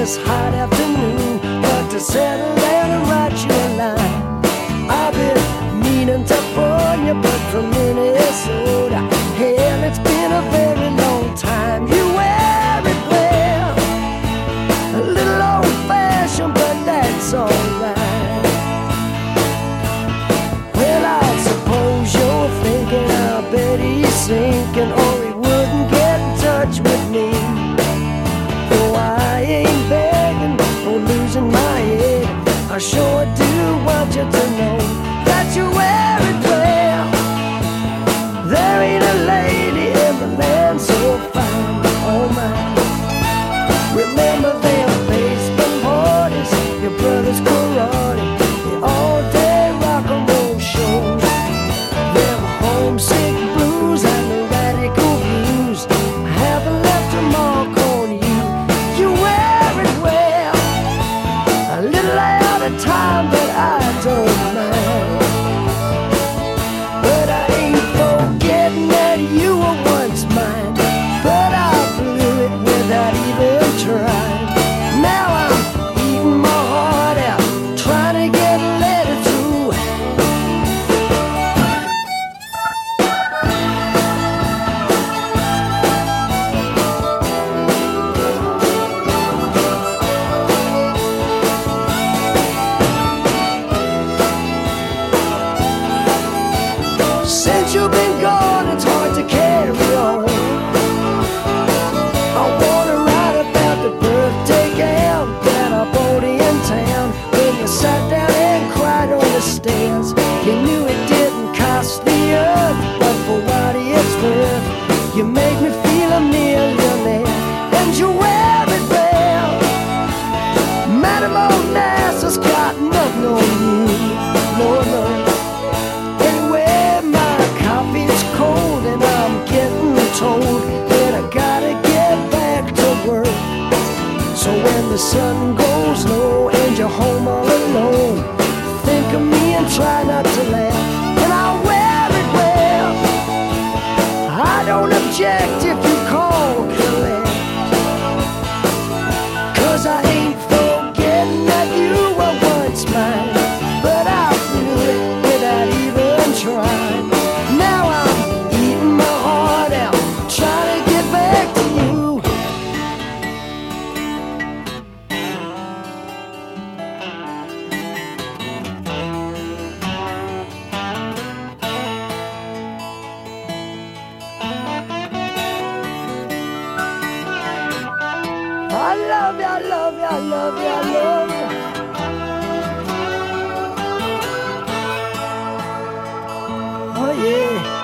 this hot afternoon, but to settle down and write you a line. I've been meaning to phone you, but from Minnesota. Hell, it's been a very long time. You wear it well, a little old-fashioned, but that's alright. Well, I suppose you're thinking, I bet he's sinking, or he wouldn't get in touch with me. Though I ain't begging or losing my head, I sure do want you to know that you wear it well. There ain't a lady in the land so fine, oh my. Remember them baseball parties, your brother's karate, the all-day rock and roll shows, them homesick blues and the radical views. I haven't left a mark on you. You wear it well, a little out of time, but I don't mind. But I ain't forgetting that you were once mine, but I blew it without even trying. Now I'm eating my heart out, trying to get a letter through. Since you've been gone, it's hard to carry on. I wanna write about the birthday gown that I bought in town. When you sat down and cried on the stairs, you knew it didn't cost the earth, but for what it's worth, you made me feel a millionaire. And you wear it well, Madame Onassis got nothing on you, no, no. Anyway, my coffee's cold and I'm getting told that I gotta get back to work. So when the sun goes low and you're home all alone, think of me and try not to laugh. And I'll wear it well, I don't object if you call collect, 'cause I ain't forgetting that you were once mine, but I blew it without even trying. Now I'm eating my heart out, trying to get back to you. I love you, I love you, I love you, I love you. Oh yeah.